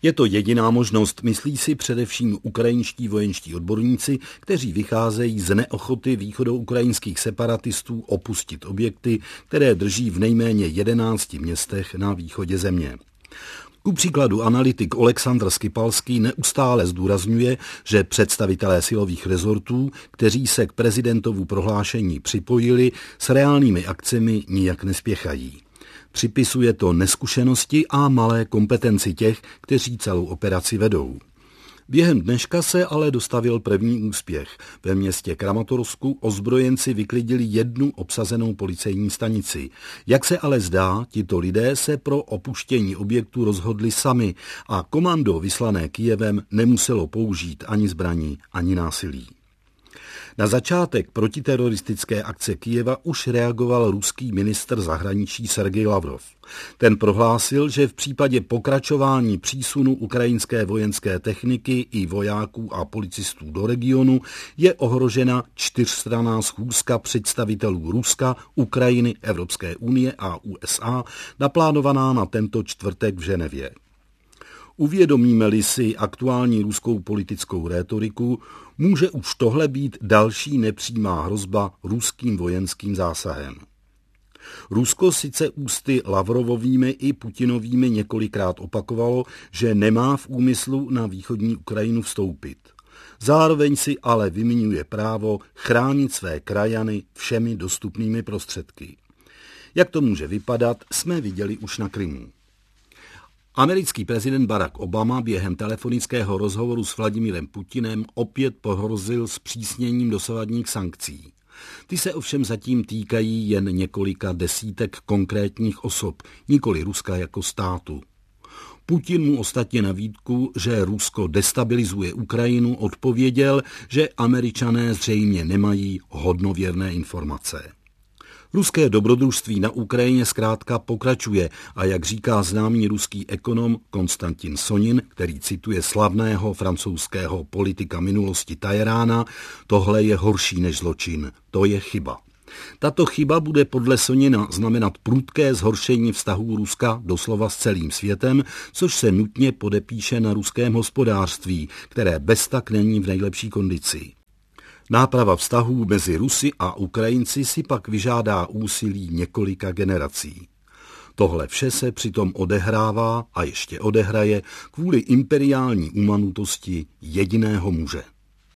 Je to jediná možnost, myslí si především ukrajinští vojenští odborníci, kteří vycházejí z neochoty východoukrajinských separatistů opustit objekty, které drží v nejméně 11 městech na východě země. Ku příkladu analytik Oleksandr Skipalský neustále zdůrazňuje, že představitelé silových rezortů, kteří se k prezidentovu prohlášení připojili, s reálnými akcemi nijak nespěchají. Připisuje to neskušenosti a malé kompetenci těch, kteří celou operaci vedou. Během dneška se ale dostavil první úspěch. Ve městě Kramatorsku ozbrojenci vyklidili jednu obsazenou policejní stanici. Jak se ale zdá, tito lidé se pro opuštění objektu rozhodli sami a komando vyslané Kyjevem nemuselo použít ani zbraní, ani násilí. Na začátek protiteroristické akce Kyjeva už reagoval ruský ministr zahraničí Sergej Lavrov. Ten prohlásil, že v případě pokračování přísunu ukrajinské vojenské techniky i vojáků a policistů do regionu je ohrožena čtyřstranná schůzka představitelů Ruska, Ukrajiny, Evropské unie a USA, naplánovaná na tento čtvrtek v Ženevě. Uvědomíme-li si aktuální ruskou politickou rétoriku, může už tohle být další nepřímá hrozba ruským vojenským zásahem. Rusko sice ústy Lavrovovými i Putinovými několikrát opakovalo, že nemá v úmyslu na východní Ukrajinu vstoupit. Zároveň si ale vymiňuje právo chránit své krajany všemi dostupnými prostředky. Jak to může vypadat, jsme viděli už na Krymu. Americký prezident Barack Obama během telefonického rozhovoru s Vladimirem Putinem opět pohrozil zpřísněním dosavadních sankcí. Ty se ovšem zatím týkají jen několika desítek konkrétních osob, nikoli Ruska jako státu. Putin mu ostatně na výtku, že Rusko destabilizuje Ukrajinu, odpověděl, že Američané zřejmě nemají hodnověrné informace. Ruské dobrodružství na Ukrajině zkrátka pokračuje a jak říká známý ruský ekonom Konstantin Sonin, který cituje slavného francouzského politika minulosti Talleyranda, tohle je horší než zločin, to je chyba. Tato chyba bude podle Sonina znamenat prudké zhoršení vztahů Ruska doslova s celým světem, což se nutně podepíše na ruském hospodářství, které beztak není v nejlepší kondici. Náprava vztahů mezi Rusy a Ukrajinci si pak vyžádá úsilí několika generací. Tohle vše se přitom odehrává a ještě odehraje kvůli imperiální umanutosti jediného muže.